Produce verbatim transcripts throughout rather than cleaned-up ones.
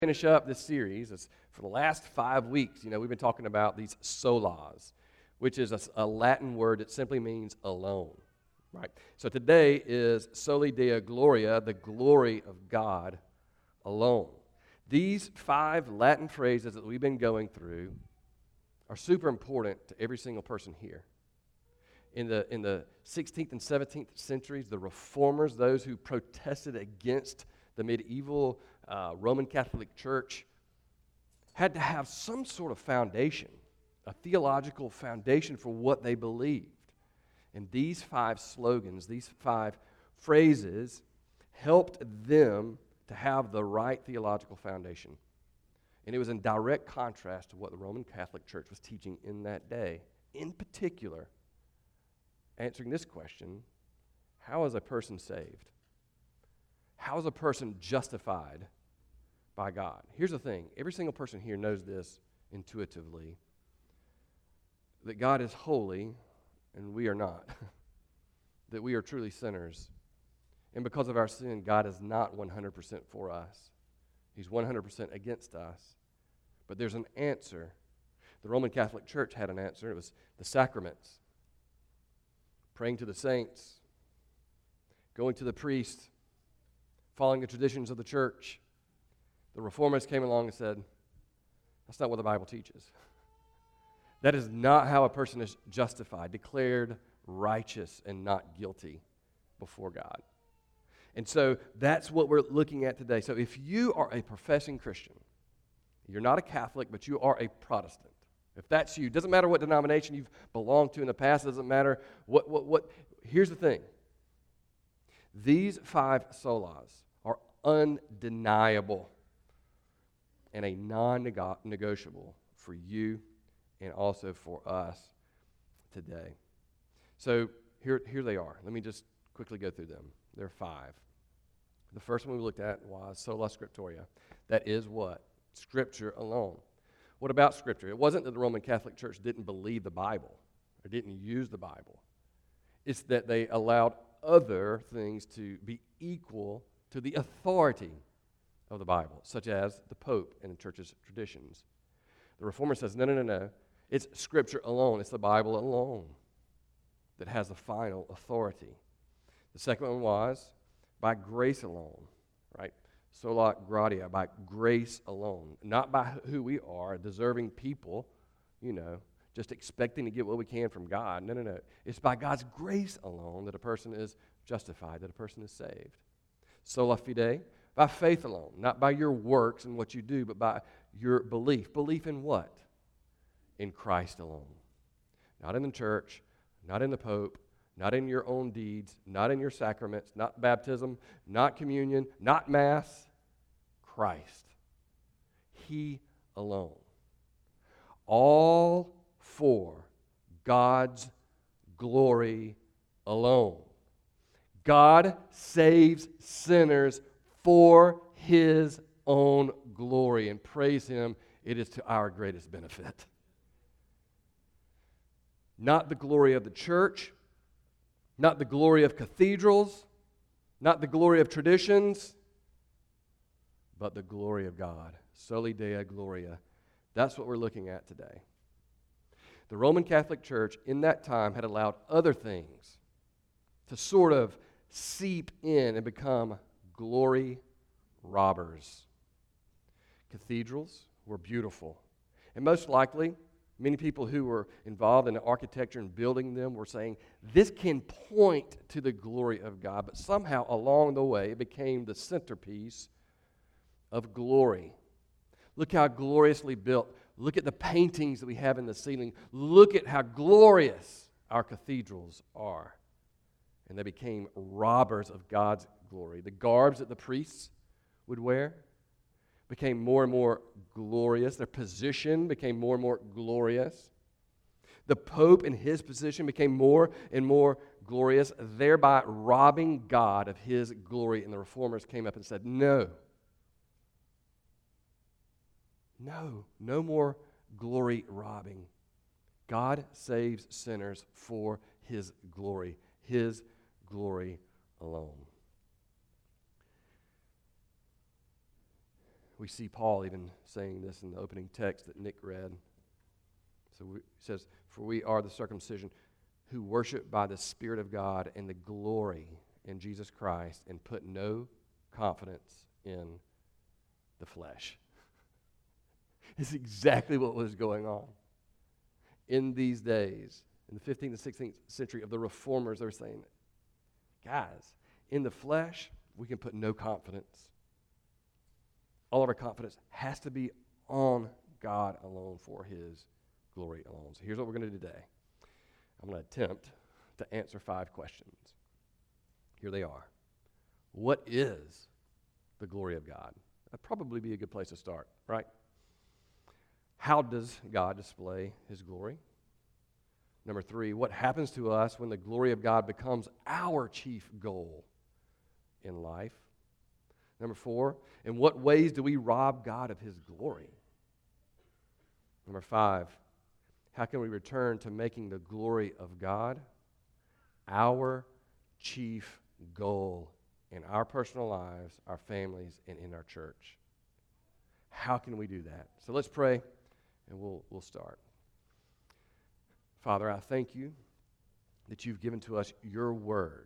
Finish up this series. It's for the last five weeks, you know, we've been talking about these solas, which is a, a Latin word that simply means alone, right? So today is Soli Deo Gloria, the glory of God alone. These five Latin phrases that we've been going through are super important to every single person here. In the, in the sixteenth and seventeenth centuries, the reformers, those who protested against the medieval uh, Roman Catholic Church, had to have some sort of foundation, a theological foundation for what they believed. And these five slogans, these five phrases, helped them to have the right theological foundation. And it was in direct contrast to what the Roman Catholic Church was teaching in that day. In particular, answering this question, how is a person saved? How is a person justified by God? Here's the thing. Every single person here knows this intuitively, that God is holy and we are not, that we are truly sinners. And because of our sin, God is not one hundred percent for us. He's one hundred percent against us. But there's an answer. The Roman Catholic Church had an answer. It was the sacraments. Praying to the saints, going to the priest, following the traditions of the church. The reformers came along and said, that's not what the Bible teaches. That is not how a person is justified, declared righteous and not guilty before God. And so that's what we're looking at today. So if you are a professing Christian, you're not a Catholic, but you are a Protestant. If that's you, doesn't matter what denomination you've belonged to in the past, doesn't matter what, what, what. Here's the thing. These five solas are undeniable and a non-negotiable for you and also for us today. So here, here they are. Let me just quickly go through them. There are five. The first one we looked at was sola scriptura. That is what? Scripture alone. What about Scripture? It wasn't that the Roman Catholic Church didn't believe the Bible or didn't use the Bible. It's that they allowed other things to be equal to the authority of the Bible, such as the Pope and the Church's traditions. The Reformer says, no, no, no, no. It's Scripture alone. It's the Bible alone that has the final authority. The second one was by grace alone, right? Sola gratia, by grace alone. Not by who we are, deserving people, you know, just expecting to get what we can from God. No, no, no. It's by God's grace alone that a person is justified, that a person is saved. Sola fide, by faith alone. Not by your works and what you do, but by your belief. Belief in what? In Christ alone. Not in the church, not in the Pope, not in your own deeds, not in your sacraments, not baptism, not communion, not Mass. Christ. He alone. All for God's glory alone. God saves sinners for His own glory, and praise Him, it is to our greatest benefit. Not the glory of the church, not the glory of cathedrals, not the glory of traditions, but the glory of God. Soli Deo Gloria. That's what we're looking at today. The Roman Catholic Church in that time had allowed other things to sort of seep in and become glory robbers. Cathedrals were beautiful. And most likely, many people who were involved in the architecture and building them were saying, this can point to the glory of God. But somehow along the way, it became the centerpiece of glory. Look how gloriously built. Look at the paintings that we have in the ceiling. Look at how glorious our cathedrals are. And they became robbers of God's glory. The garbs that the priests would wear became more and more glorious. Their position became more and more glorious. The Pope in his position became more and more glorious, thereby robbing God of His glory. And the Reformers came up and said, no. No, no more glory robbing. God saves sinners for His glory, His glory alone. We see Paul even saying this in the opening text that Nick read. So we, it says, "For we are the circumcision who worship by the Spirit of God and the glory in Jesus Christ and put no confidence in the flesh." It's exactly what was going on in these days. In the fifteenth and sixteenth century of the reformers, they were saying, guys, in the flesh, we can put no confidence. All of our confidence has to be on God alone for His glory alone. So here's what we're going to do today. I'm going to attempt to answer five questions. Here they are. What is the glory of God? That'd probably be a good place to start, right? How does God display His glory? Number three, what happens to us when the glory of God becomes our chief goal in life? Number four, in what ways do we rob God of His glory? Number five, how can we return to making the glory of God our chief goal in our personal lives, our families, and in our church? How can we do that? So let's pray, and we'll, we'll start. Father, I thank you that you've given to us your word,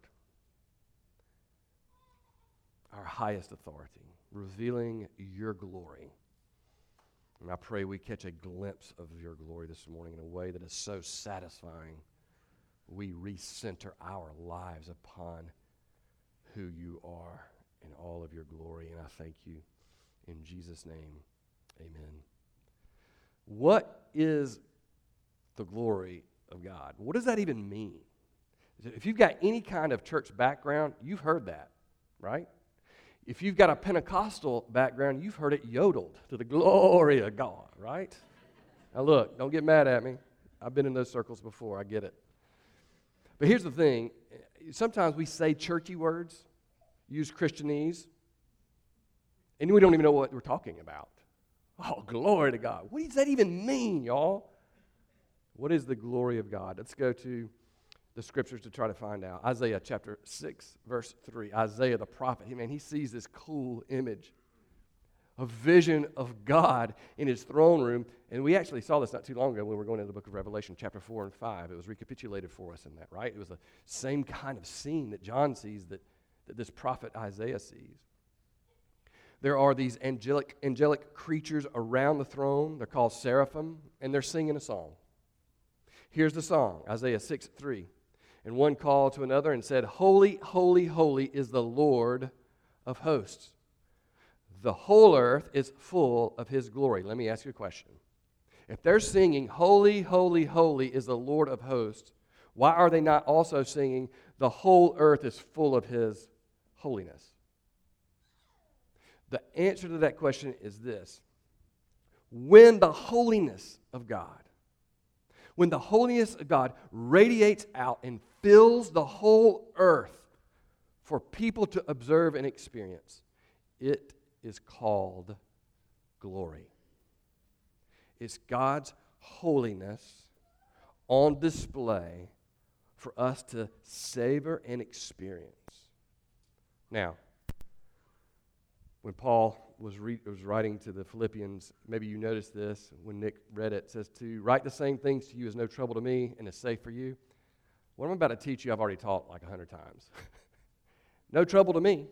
our highest authority, revealing your glory. And I pray we catch a glimpse of your glory this morning in a way that is so satisfying. We recenter our lives upon who you are in all of your glory. And I thank you in Jesus' name. Amen. What is the glory of God? What does that even mean? If you've got any kind of church background, you've heard that, right? If you've got a Pentecostal background, you've heard it yodeled to the glory of God, right? Now look, don't get mad at me. I've been in those circles before. I get it. But here's the thing. Sometimes we say churchy words, use Christianese, and we don't even know what we're talking about. Oh, glory to God. What does that even mean, y'all? What is the glory of God? Let's go to the scriptures to try to find out. Isaiah chapter six, verse three. Isaiah the prophet, he, man, he sees this cool image, a vision of God in his throne room. And we actually saw this not too long ago when we were going into the book of Revelation, chapter four and five. It was recapitulated for us in that, right? It was the same kind of scene that John sees that, that this prophet Isaiah sees. There are these angelic, angelic creatures around the throne. They're called seraphim, and they're singing a song. Here's the song, Isaiah six three. And one called to another and said, "Holy, holy, holy is the Lord of hosts. The whole earth is full of his glory." Let me ask you a question. If they're singing, "Holy, holy, holy is the Lord of hosts," why are they not also singing, "The whole earth is full of his holiness"? The answer to that question is this. When the holiness of God, when the holiness of God radiates out and fills the whole earth for people to observe and experience, it is called glory. It's God's holiness on display for us to savor and experience. Now, when Paul was, re- was writing to the Philippians, maybe you noticed this when Nick read it, it says to write the same things to you is no trouble to me and is safe for you. What I'm about to teach you, I've already taught like a hundred times. No trouble to me.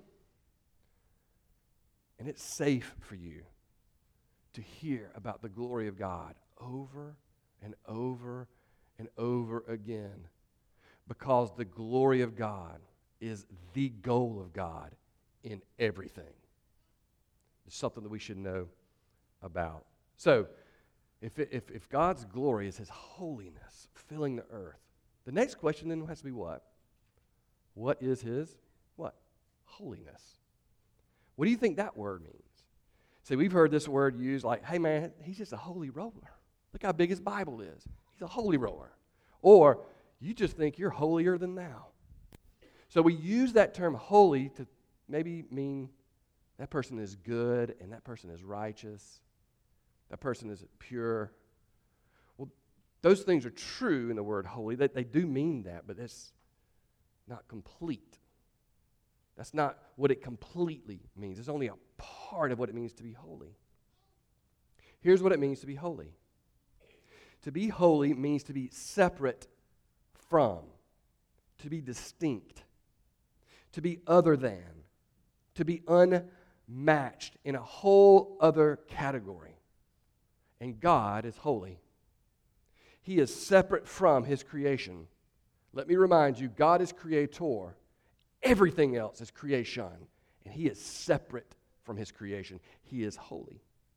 And it's safe for you to hear about the glory of God over and over and over again, because the glory of God is the goal of God in everything. It's something that we should know about. So, if, it, if, if God's glory is his holiness filling the earth, the next question then has to be what? What is his, what? Holiness. What do you think that word means? See, we've heard this word used like, hey man, he's just a holy roller. Look how big his Bible is. He's a holy roller. Or, you just think you're holier than thou. So we use that term holy to maybe mean that person is good and that person is righteous. That person is pure. Well, those things are true in the word holy. They, they do mean that, but that's not complete. That's not what it completely means. It's only a heart of what it means to be holy. Here's what it means to be holy. To be holy means to be separate from, to be distinct, to be other than, to be unmatched in a whole other category. And God is holy. He is separate from His creation. Let me remind you, God is creator. Everything else is creation. And He is separate from His creation. He is holy.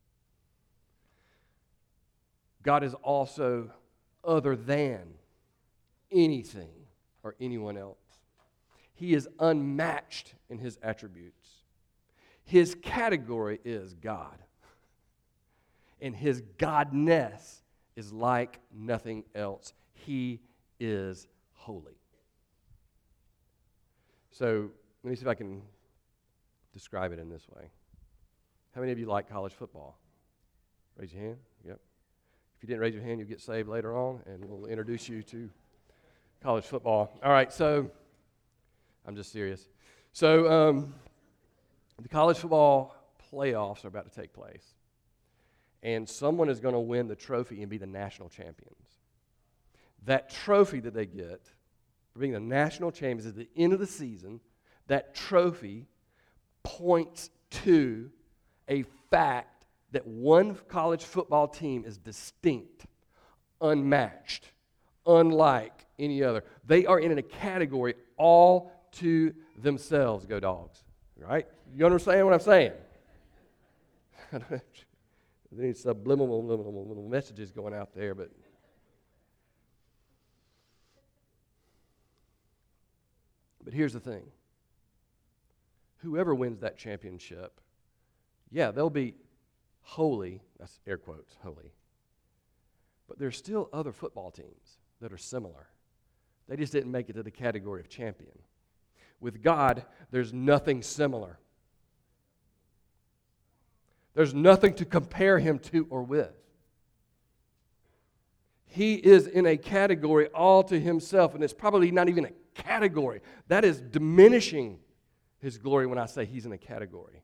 God is also other than anything or anyone else. He is unmatched in His attributes. His category is God. And His godness is like nothing else. He is holy. So let me see if I can describe it in this way. How many of you like college football? Raise your hand. Yep. If you didn't raise your hand, you'll get saved later on, and we'll introduce you to college football. All right, so I'm just serious. So um, the college football playoffs are about to take place, and someone is going to win the trophy and be the national champions. That trophy that they get for being the national champions at the end of the season, that trophy points to a fact that one college football team is distinct, unmatched, unlike any other. They are in a category all to themselves. Go Dogs. Right? You understand what I'm saying? There's subliminal little messages going out there, but but here's the thing. Whoever wins that championship, yeah, they'll be holy, that's air quotes, holy. But there's still other football teams that are similar. They just didn't make it to the category of champion. With God, there's nothing similar. There's nothing to compare Him to or with. He is in a category all to Himself, and it's probably not even a category. That is diminishing His glory when I say He's in a category.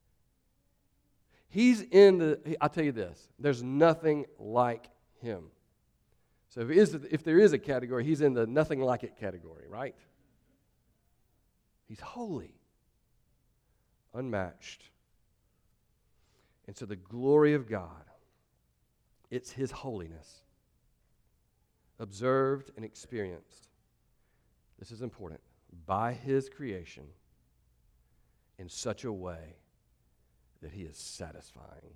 He's in the, I'll tell you this, there's nothing like Him. So if, it is, if there is a category, He's in the nothing like it category, right? He's holy, unmatched. And so the glory of God, it's His holiness, observed and experienced. This is important. By His creation in such a way that He is satisfying.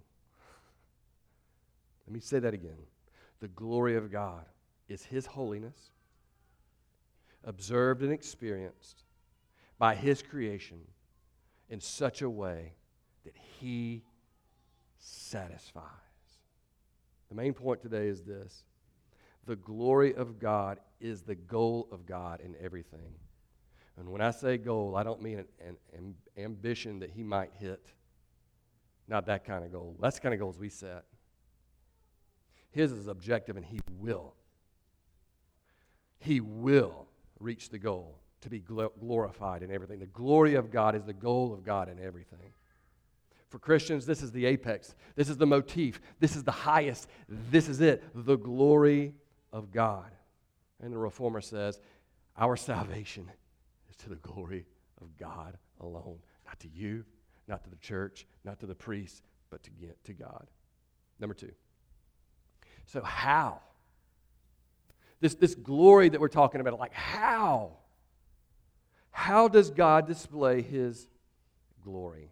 Let me say that again. The glory of God is His holiness, observed and experienced by His creation in such a way that He satisfies. The main point today is this. The glory of God is the goal of God in everything. And when I say goal, I don't mean an, an, an ambition that He might hit. Not that kind of goal. That's the kind of goals we set. His is objective, and He will. He will reach the goal to be glorified in everything. The glory of God is the goal of God in everything. For Christians, this is the apex. This is the motif. This is the highest. This is it. The glory of God. And the Reformer says, our salvation is to the glory of God alone. Not to you, not to the church, not to the priests, but to get to God. Number two. So how? This, this glory that we're talking about, like how? How does God display His glory?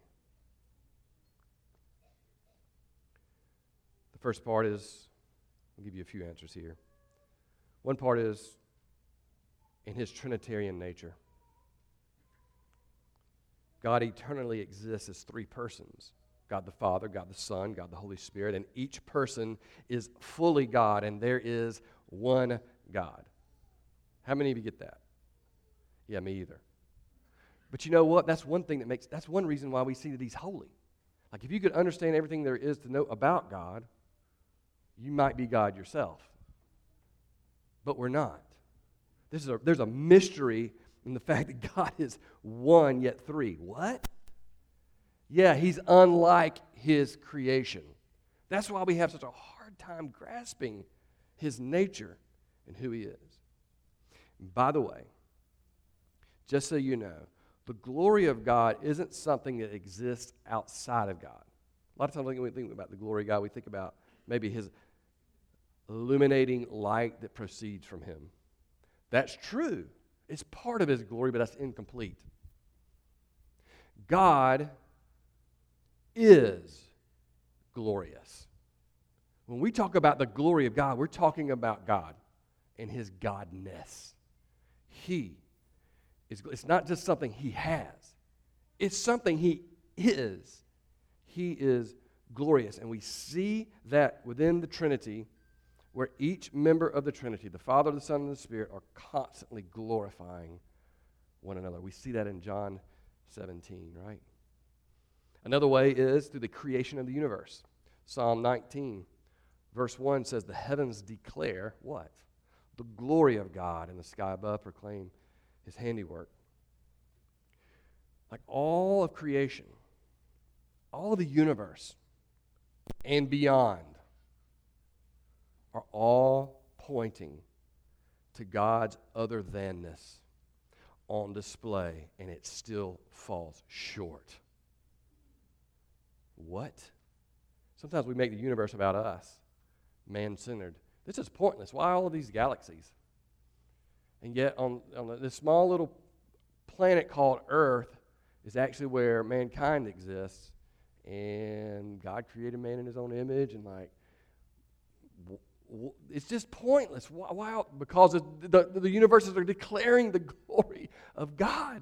The first part is, I'll give you a few answers here. One part is in His Trinitarian nature. God eternally exists as three persons. God the Father, God the Son, God the Holy Spirit, and each person is fully God, and there is one God. How many of you get that? Yeah, me either. But you know what? That's one thing that makes, that's one reason why we see that He's holy. Like if you could understand everything there is to know about God, you might be God yourself. But we're not. This is a, there's a mystery in the fact that God is one yet three. What? Yeah, he's unlike his creation. That's why we have such a hard time grasping his nature and who he is. And by the way, just so you know, the glory of God isn't something that exists outside of God. A lot of times when we think about the glory of God, we think about maybe his illuminating light that proceeds from him. That's true. It's part of his glory, but that's incomplete. God is glorious. When we talk about the glory of God, we're talking about God and his godness. He is, it's not just something he has. It's something he is. He is glorious. And we see that within the Trinity, where each member of the Trinity, the Father, the Son, and the Spirit, are constantly glorifying one another. We see that in John seventeen, right? Another way is through the creation of the universe. Psalm nineteen, verse one says, the heavens declare what? The glory of God, and the sky above proclaim his handiwork. Like all of creation, all of the universe, and beyond are all pointing to God's other thanness on display, and it still falls short. What? Sometimes we make the universe about us, man-centered. This is pointless. Why all of these galaxies? And yet on, on this small little planet called Earth is actually where mankind exists, and God created man in his own image, and like, it's just pointless. Why? why? Because the, the, the universes are declaring the glory of God.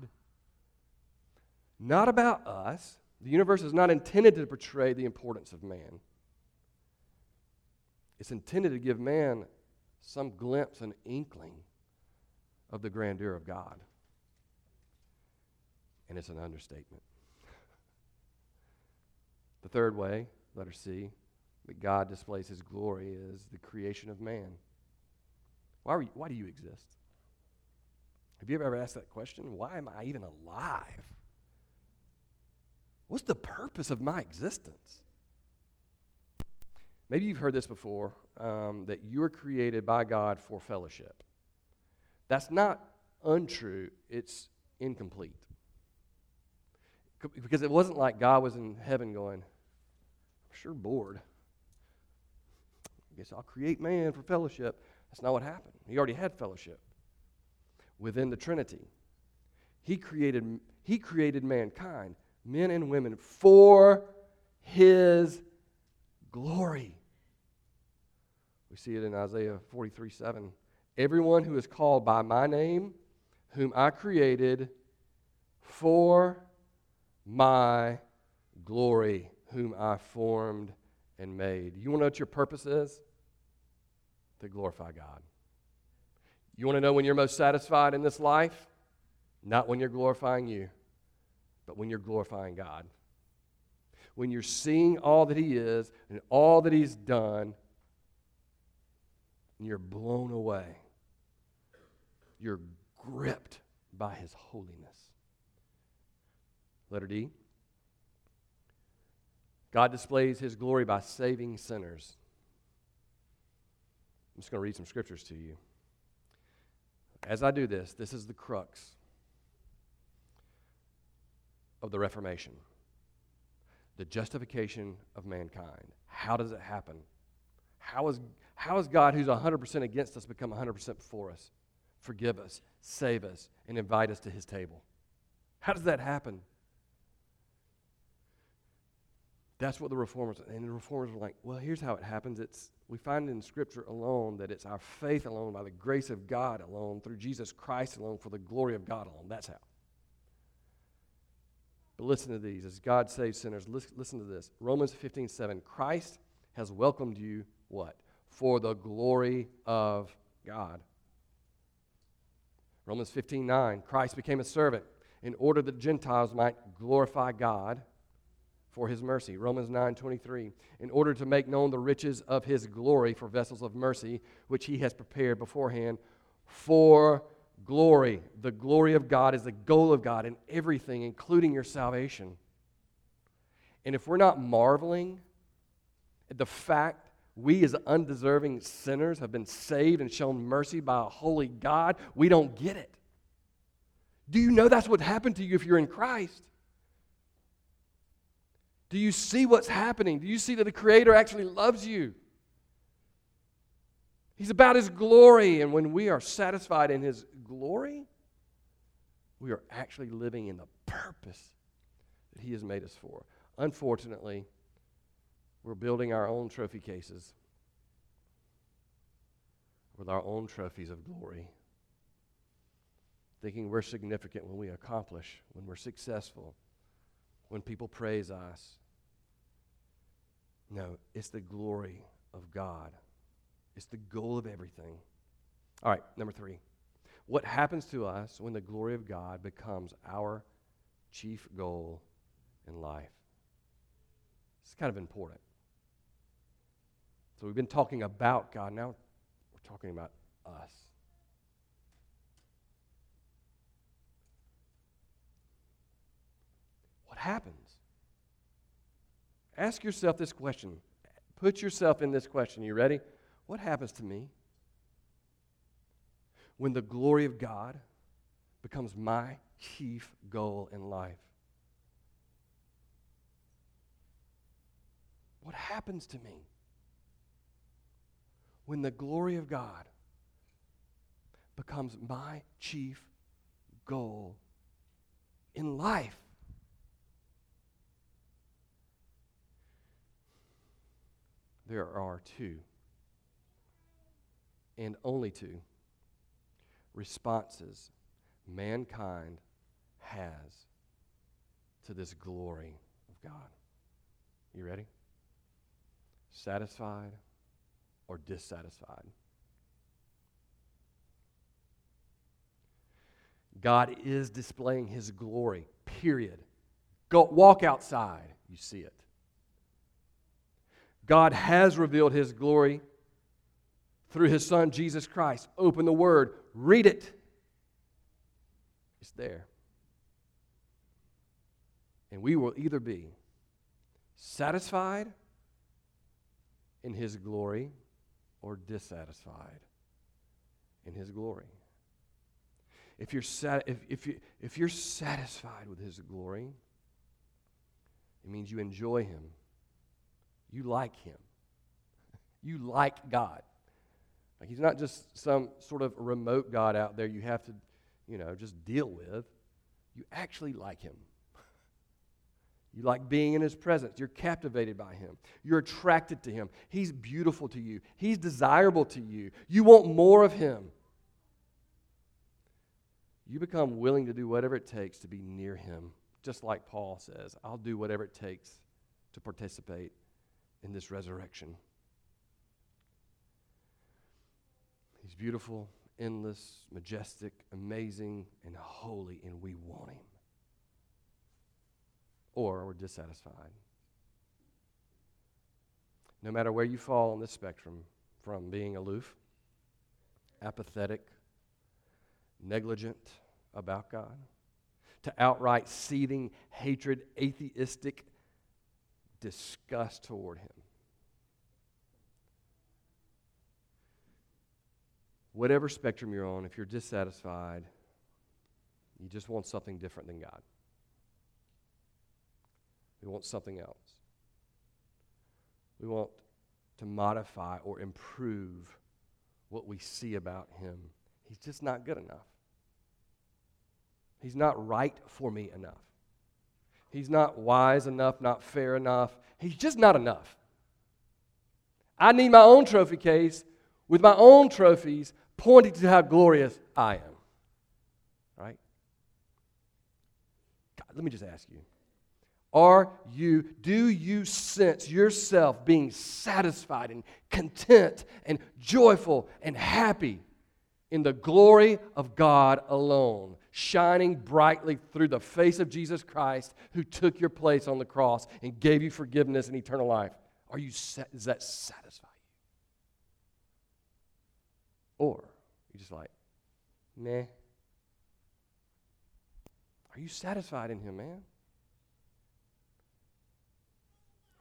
Not about us. The universe is not intended to portray the importance of man. It's intended to give man some glimpse, an inkling of the grandeur of God. And it's an understatement. The third way, letter C, that God displays his glory is the creation of man. Why, are you, why do you exist? Have you ever asked that question? Why am I even alive? What's the purpose of my existence? Maybe you've heard this before, um, that you were created by God for fellowship. That's not untrue, it's incomplete. Because it wasn't like God was in heaven going, I'm sure bored. I guess I'll create man for fellowship. That's not what happened. He already had fellowship within the Trinity. He created, he created mankind, men and women, for his glory. We see it in Isaiah forty-three seven. Everyone who is called by my name, whom I created for my glory, whom I formed and made. You want to know what your purpose is? To glorify God. You want to know when you're most satisfied in this life? Not when you're glorifying you, but when you're glorifying God. When you're seeing all that he is and all that he's done, and you're blown away. You're gripped by his holiness. Letter D. God displays his glory by saving sinners. I'm just going to read some scriptures to you. As I do this, this is the crux of the Reformation. The justification of mankind. How does it happen? How is, how is God, who's one hundred percent against us, become one hundred percent for us, forgive us, save us, and invite us to his table? How does that happen? That's what the Reformers, and the Reformers were like, well, here's how it happens. It's we find in Scripture alone that it's our faith alone, by the grace of God alone, through Jesus Christ alone, for the glory of God alone. That's how. But listen to these. As God saves sinners, listen, listen to this. Romans fifteen seven. Christ has welcomed you, what? For the glory of God. Romans fifteen nine. Christ became a servant in order that Gentiles might glorify God for his mercy. Romans nine twenty-three. In order to make known the riches of his glory for vessels of mercy, which he has prepared beforehand for glory. The glory of God is the goal of God in everything, including your salvation. And if we're not marveling at the fact we as undeserving sinners have been saved and shown mercy by a holy God, we don't get it. Do you know that's what happened to you if you're in Christ? Do you see what's happening? Do you see that the Creator actually loves you? He's about His glory, and when we are satisfied in His glory, we are actually living in the purpose that He has made us for. Unfortunately, we're building our own trophy cases with our own trophies of glory, thinking we're significant when we accomplish, when we're successful, when people praise us. No, it's the glory of God. It's the goal of everything. All right, number three. What happens to us when the glory of God becomes our chief goal in life? It's kind of important. So we've been talking about God. Now we're talking about us. What happens? Ask yourself this question. Put yourself in this question. You ready? What happens to me when the glory of God becomes my chief goal in life? What happens to me when the glory of God becomes my chief goal in life? There are two, and only two, responses mankind has to this glory of God. You ready? Satisfied or dissatisfied. God is displaying His glory, period. Go walk outside, you see it. God has revealed His glory through His Son, Jesus Christ. Open the Word, read it. It's there. And we will either be satisfied in His glory or dissatisfied in His glory. If you're sat, if, if, you, if you're satisfied with His glory, it means you enjoy Him. You like Him. You like God. Like He's not just some sort of remote God out there you have to, you know, just deal with. You actually like Him. You like being in His presence. You're captivated by Him. You're attracted to Him. He's beautiful to you. He's desirable to you. You want more of Him. You become willing to do whatever it takes to be near Him. Just like Paul says, I'll do whatever it takes to participate in this resurrection. He's beautiful, endless, majestic, amazing, and holy, and we want Him. Or we're dissatisfied. No matter where you fall on this spectrum, from being aloof, apathetic, negligent about God, to outright seething hatred, atheistic disgust toward Him. Whatever spectrum you're on, if you're dissatisfied, you just want something different than God. We want something else. We want to modify or improve what we see about Him. He's just not good enough. He's not right for me enough. He's not wise enough, not fair enough. He's just not enough. I need my own trophy case with my own trophies pointing to how glorious I am. Right? God, let me just ask you. Are you, do you sense yourself being satisfied and content and joyful and happy in the glory of God alone, shining brightly through the face of Jesus Christ, who took your place on the cross and gave you forgiveness and eternal life? Are you, does that satisfy you? Or you're just like, meh. Are you satisfied in Him, man?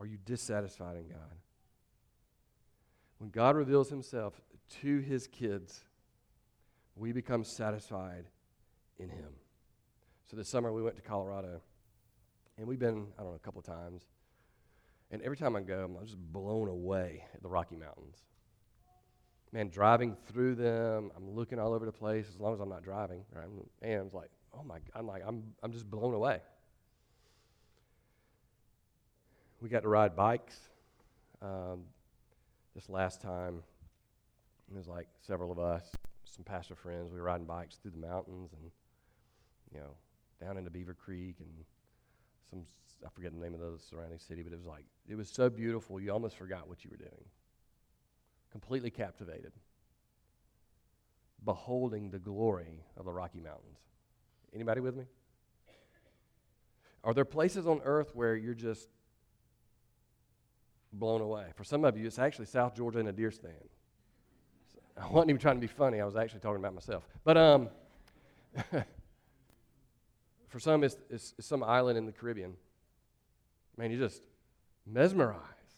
Are you dissatisfied in God? When God reveals himself to his kids, we become satisfied in him. So this summer we went to Colorado, and we've been, I don't know, a couple of times. And every time I go, I'm just blown away at the Rocky Mountains. Man, driving through them, I'm looking all over the place as long as I'm not driving. Right? And I'm like, oh my God, I'm like, I'm, I'm just blown away. We got to ride bikes. Um, this last time, it was like several of us, some pastor friends, we were riding bikes through the mountains and, you know, down into Beaver Creek and some, I forget the name of the surrounding city, but it was like, it was so beautiful, you almost forgot what you were doing. Completely captivated, beholding the glory of the Rocky Mountains. Anybody with me? Are there places on earth where you're just blown away? For some of you, it's actually South Georgia and a deer stand. I wasn't even trying to be funny. I was actually talking about myself. But um, for some, it's, it's, it's some island in the Caribbean. Man, you just mesmerized.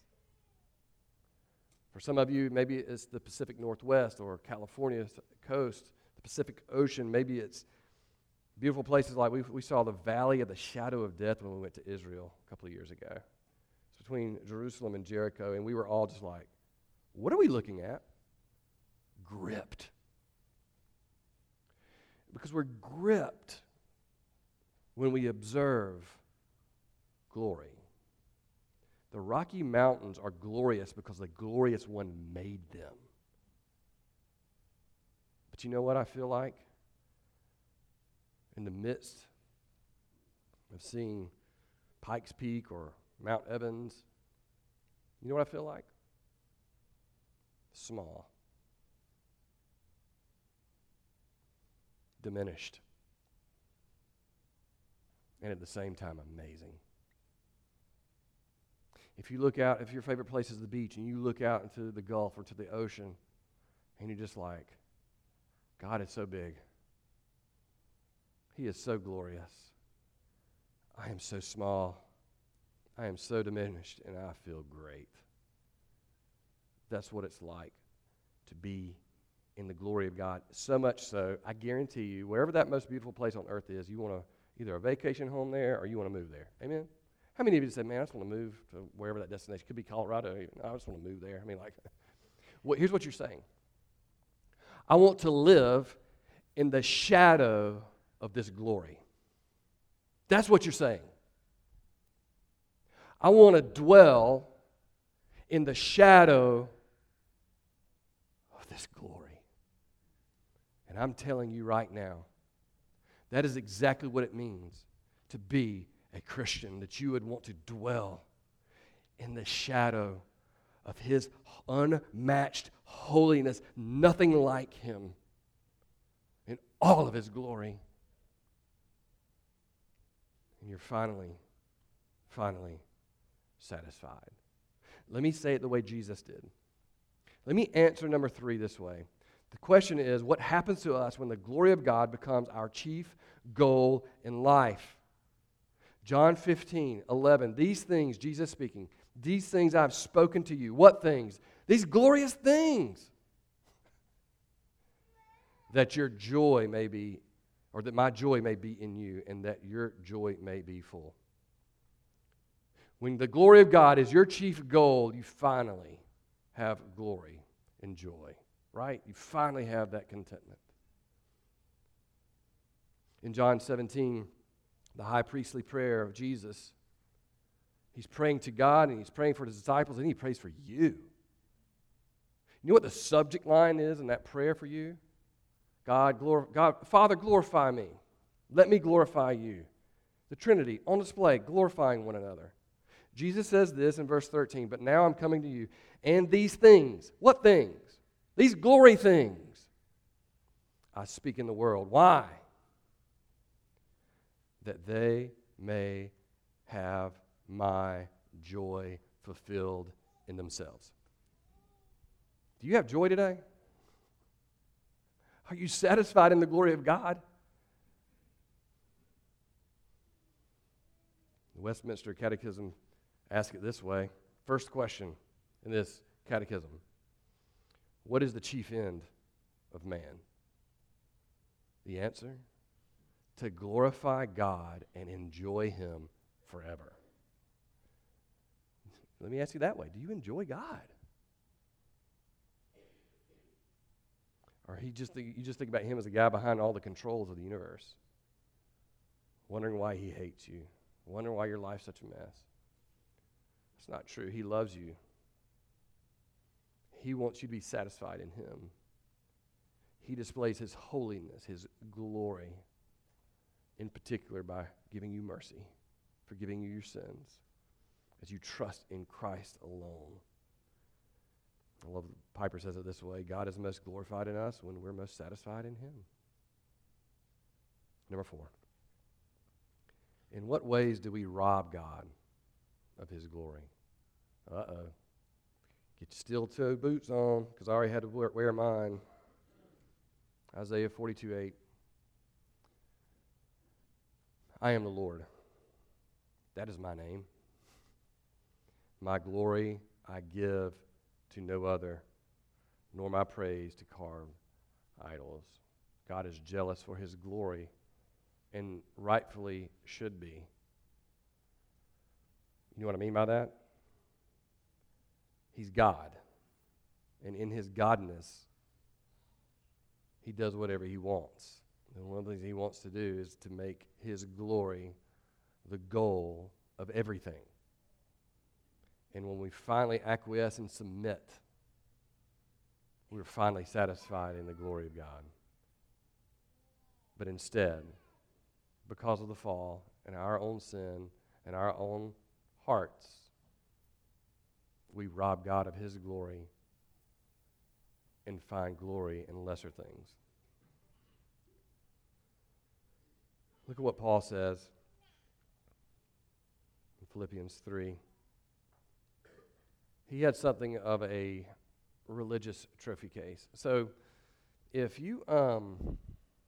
For some of you, maybe it's the Pacific Northwest or California coast, the Pacific Ocean. Maybe it's beautiful places like we we saw the Valley of the Shadow of Death when we went to Israel a couple of years ago. It's between Jerusalem and Jericho, and we were all just like, what are we looking at? Gripped. Because we're gripped when we observe glory. The Rocky Mountains are glorious because the glorious one made them. But you know what I feel like? In the midst of seeing Pikes Peak or Mount Evans, you know what I feel like? Small. Diminished. And at the same time, amazing. If you look out, if your favorite place is the beach, and you look out into the Gulf or to the ocean, and you're just like, God is so big. He is so glorious. I am so small. I am so diminished, and I feel great. That's what it's like to be in the glory of God. So much so, I guarantee you, wherever that most beautiful place on earth is, you want to either a vacation home there or you want to move there. Amen? How many of you say, man, I just want to move to wherever that destination, could be Colorado, even. I just want to move there. I mean, like, well, here's what you're saying. I want to live in the shadow of this glory. That's what you're saying. I want to dwell in the shadow of this glory. And I'm telling you right now, that is exactly what it means to be a Christian, that you would want to dwell in the shadow of His unmatched holiness, nothing like Him, in all of His glory. And you're finally, finally satisfied. Let me say it the way Jesus did. Let me answer number three this way. The question is, what happens to us when the glory of God becomes our chief goal in life? John fifteen, eleven, these things, Jesus speaking, these things I've spoken to you. What things? These glorious things. That your joy may be, or that my joy may be in you, and that your joy may be full. When the glory of God is your chief goal, you finally have glory and joy, right? You finally have that contentment. In John seventeen, the high priestly prayer of Jesus, he's praying to God and he's praying for his disciples and he prays for you. You know what the subject line is in that prayer for you? God, glor- God, Father, glorify me. Let me glorify you. The Trinity on display, glorifying one another. Jesus says this in verse thirteen, but now I'm coming to you. And these things, what things? These glory things I speak in the world. Why? That they may have my joy fulfilled in themselves. Do you have joy today? Are you satisfied in the glory of God? The Westminster Catechism Ask it this way. First question in this catechism. What is the chief end of man? The answer? To glorify God and enjoy Him forever. Let me ask you that way. Do you enjoy God? Or he just think, you just think about Him as the guy behind all the controls of the universe, wondering why He hates you, wondering why your life's such a mess. It's not true. He loves you. He wants you to be satisfied in Him. He displays His holiness, His glory, in particular by giving you mercy, forgiving you your sins, as you trust in Christ alone. I love Piper says it this way: God is most glorified in us when we're most satisfied in Him. Number four. In what ways do we rob God of His glory? Uh-oh. Get your steel-toe boots on, because I already had to wear, wear mine. Isaiah forty-two eight. I am the Lord. That is my name. My glory I give to no other, nor my praise to carved idols. God is jealous for His glory, and rightfully should be. You know what I mean by that? He's God, and in His godness, He does whatever He wants. And one of the things He wants to do is to make His glory the goal of everything. And when we finally acquiesce and submit, we're finally satisfied in the glory of God. But instead, because of the fall and our own sin and our own hearts, we rob God of His glory and find glory in lesser things. Look at what Paul says in Philippians three. He had something of a religious trophy case. So if you um,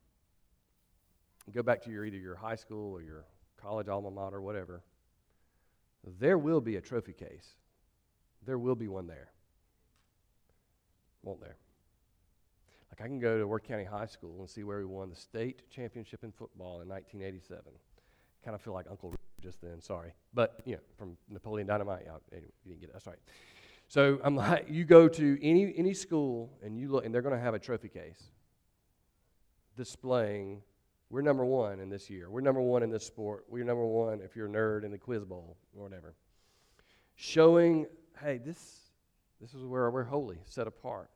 go back to your either your high school or your college alma mater or whatever, there will be a trophy case. There will be one there. Won't there? Like I can go to Worth County High School and see where we won the state championship in football in nineteen eighty-seven. Kind of feel like Uncle just then, sorry. But, you know, from Napoleon Dynamite, yeah, anyway, you didn't get it, that's right. So I'm like, you go to any any school and you look, and they're going to have a trophy case displaying, we're number one in this year. We're number one in this sport. We're number one if you're a nerd in the quiz bowl or whatever. Showing, hey, this this is where we're holy, set apart.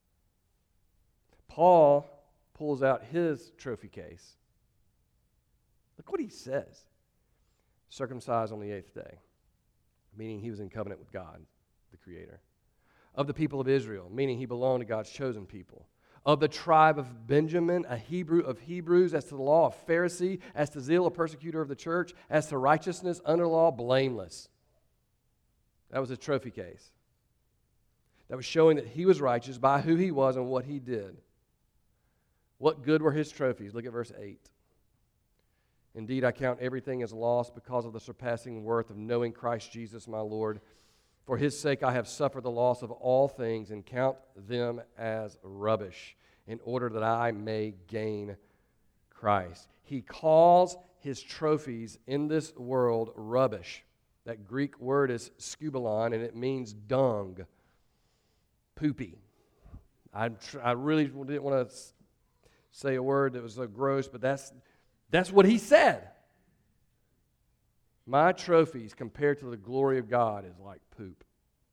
Paul pulls out his trophy case. Look what he says. Circumcised on the eighth day, meaning he was in covenant with God, the Creator. Of the people of Israel, meaning he belonged to God's chosen people. Of the tribe of Benjamin, a Hebrew of Hebrews, as to the law, a Pharisee, as to zeal, a persecutor of the church, as to righteousness under law, blameless. That was his trophy case. That was showing that he was righteous by who he was and what he did. What good were his trophies? Look at verse eight. Indeed, I count everything as loss because of the surpassing worth of knowing Christ Jesus my Lord. For His sake I have suffered the loss of all things and count them as rubbish, in order that I may gain Christ. He calls his trophies in this world rubbish. That Greek word is skubalon, and it means dung, poopy. I, tr- I really didn't want to say a word that was so gross, but that's That's what he said. My trophies compared to the glory of God is like poop.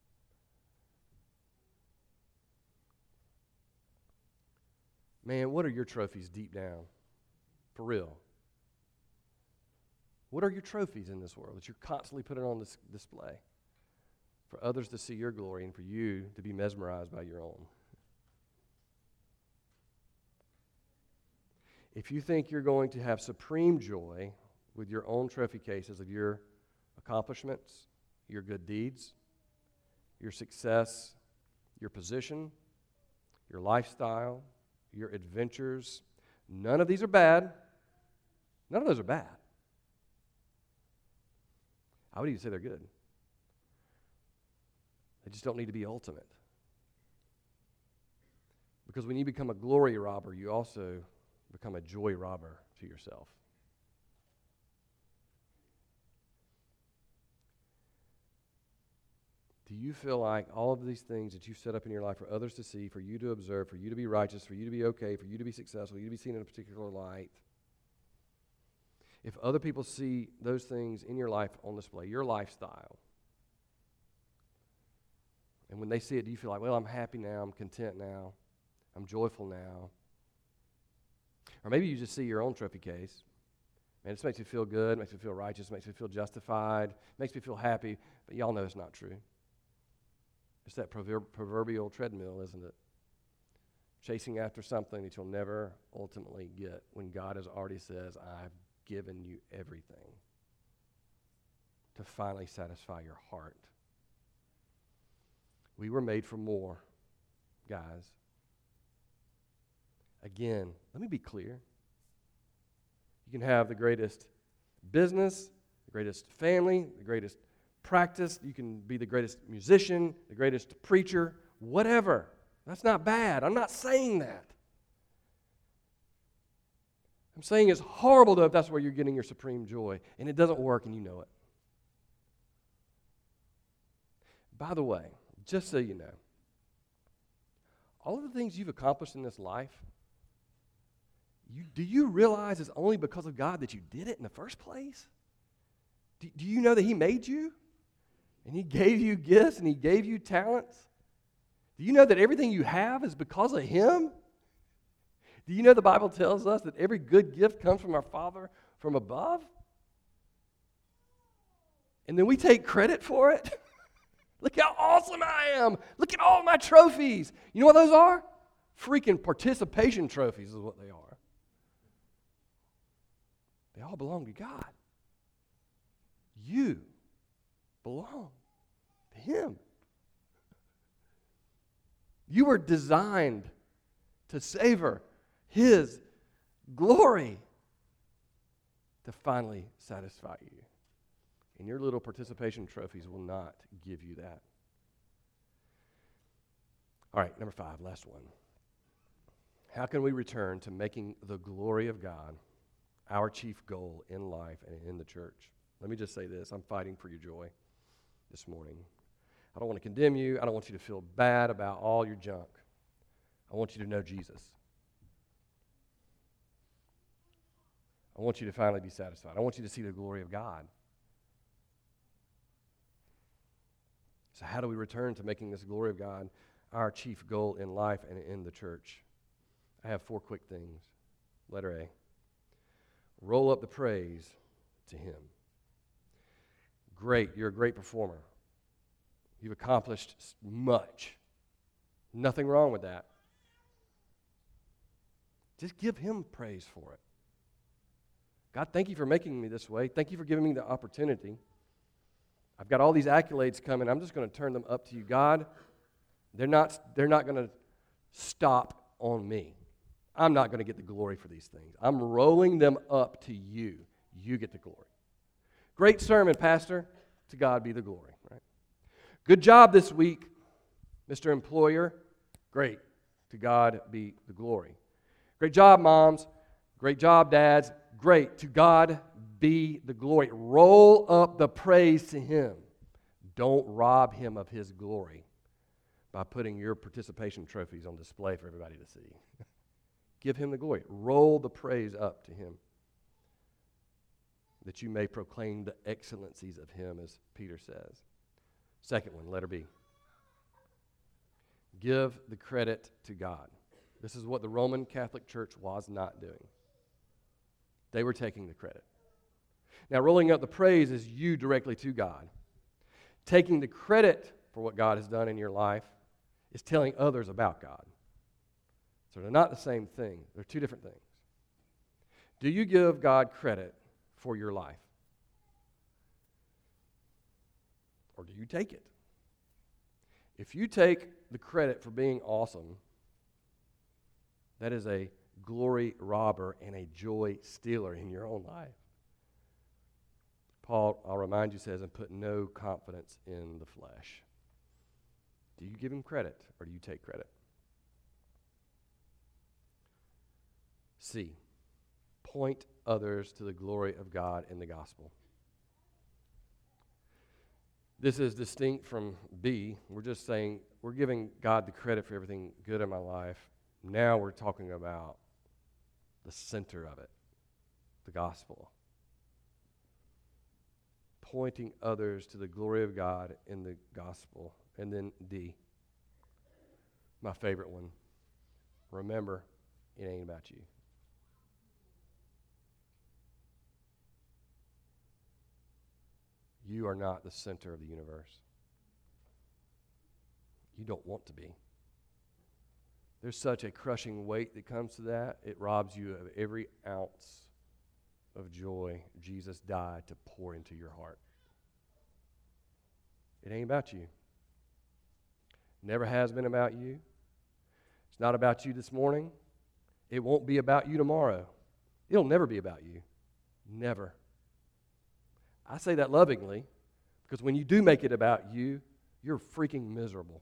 Man, what are your trophies deep down? For real. What are your trophies in this world that you're constantly putting on this display for others to see your glory and for you to be mesmerized by your own? If you think you're going to have supreme joy with your own trophy cases of your accomplishments, your good deeds, your success, your position, your lifestyle, your adventures, none of these are bad. None of those are bad. I would even say they're good. They just don't need to be ultimate. Because when you become a glory robber, you also become a joy robber to yourself. Do you feel like all of these things that you've set up in your life for others to see, for you to observe, for you to be righteous, for you to be okay, for you to be successful, for you to be seen in a particular light, if other people see those things in your life on display, your lifestyle, and when they see it, do you feel like, well, I'm happy now, I'm content now, I'm joyful now? Or maybe you just see your own trophy case. Man, it just makes me feel good, makes me feel righteous, makes me feel justified, makes me feel happy, but y'all know it's not true. It's that proverb- proverbial treadmill, isn't it? Chasing after something that you'll never ultimately get when God has already says, I've given you everything to finally satisfy your heart. We were made for more, guys. Again, let me be clear. You can have the greatest business, the greatest family, the greatest practice. You can be the greatest musician, the greatest preacher, whatever. That's not bad. I'm not saying that. I'm saying it's horrible, though, if that's where you're getting your supreme joy, and it doesn't work, and you know it. By the way, just so you know, all of the things you've accomplished in this life, you, do you realize it's only because of God that you did it in the first place? Do, do you know that He made you? And He gave you gifts, and He gave you talents? Do you know that everything you have is because of Him? Do you know the Bible tells us that every good gift comes from our Father from above? And then we take credit for it? Look how awesome I am. Look at all my trophies. You know what those are? Freaking participation trophies is what they are. They all belong to God. You belong to Him. You were designed to savor His glory to finally satisfy you. And your little participation trophies will not give you that. All right, number five, last one. How can we return to making the glory of God our chief goal in life and in the church? Let me just say this. I'm fighting for your joy this morning. I don't want to condemn you. I don't want you to feel bad about all your junk. I want you to know Jesus. I want you to finally be satisfied. I want you to see the glory of God. So how do we return to making this glory of God our chief goal in life and in the church? I have four quick things. Letter A. Roll up the praise to Him. Great, you're a great performer. You've accomplished much. Nothing wrong with that. Just give Him praise for it. God, thank you for making me this way. Thank you for giving me the opportunity. I've got all these accolades coming. I'm just going to turn them up to you. God, they're not, they're not going to stop on me. I'm not going to get the glory for these things. I'm rolling them up to you. You get the glory. Great sermon, Pastor. To God be the glory. Right? Good job this week, Mister Employer. Great. To God be the glory. Great job, moms. Great job, dads. Great. To God be the glory. Roll up the praise to Him. Don't rob Him of His glory by putting your participation trophies on display for everybody to see. Give Him the glory. Roll the praise up to Him, that you may proclaim the excellencies of Him, as Peter says. Second one, letter B. Give the credit to God. This is what the Roman Catholic Church was not doing. They were taking the credit. Now, rolling up the praise is you directly to God. Taking the credit for what God has done in your life is telling others about God. So they're not the same thing. They're two different things. Do you give God credit for your life? Or do you take it? If you take the credit for being awesome, that is a glory robber and a joy stealer in your own life. Paul, I'll remind you, says, and put no confidence in the flesh. Do you give him credit or do you take credit? C, point others to the glory of God in the gospel. This is distinct from B. We're just saying we're giving God the credit for everything good in my life. Now we're talking about the center of it, the gospel. Pointing others to the glory of God in the gospel. And then D, my favorite one. Remember, it ain't about you. You are not the center of the universe. You don't want to be. There's such a crushing weight that comes to that, it robs you of every ounce of joy Jesus died to pour into your heart. It ain't about you. Never has been about you. It's not about you this morning. It won't be about you tomorrow. It'll never be about you. Never. I say that lovingly because when you do make it about you, you're freaking miserable.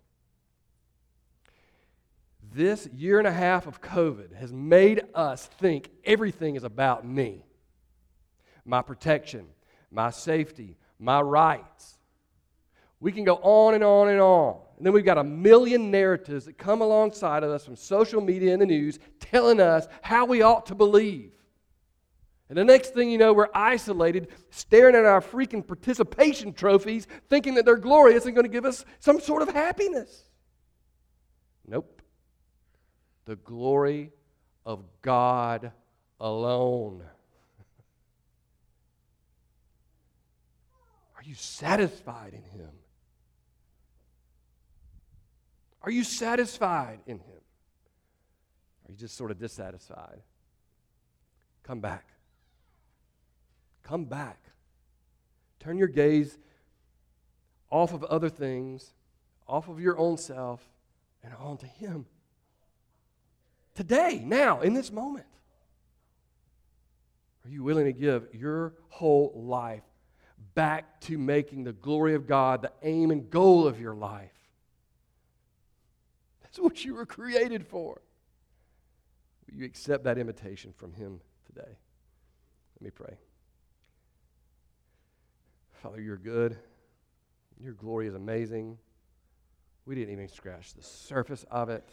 This year and a half of COVID has made us think everything is about me. My protection, my safety, my rights. We can go on and on and on. And then we've got a million narratives that come alongside of us from social media and the news telling us how we ought to believe. And the next thing you know, we're isolated, staring at our freaking participation trophies, thinking that they're glorious and going to give us some sort of happiness. Nope. The glory of God alone. Are you satisfied in Him? Are you satisfied in Him? Are you just sort of dissatisfied? Come back. Come back. Turn your gaze off of other things, off of your own self, and onto Him. Today, now, in this moment. Are you willing to give your whole life back to making the glory of God the aim and goal of your life? That's what you were created for. Will you accept that invitation from Him today? Let me pray. Father, you're good. Your glory is amazing. We didn't even scratch the surface of it.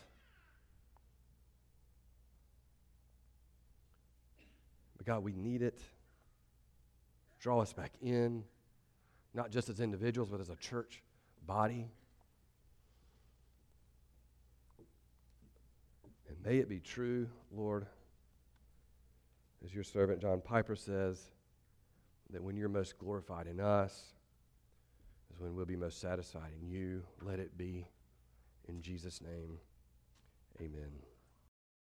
But God, we need it. Draw us back in, not just as individuals, but as a church body. And may it be true, Lord, as your servant John Piper says, that when you're most glorified in us is when we'll be most satisfied in you. Let it be. In Jesus' name, amen.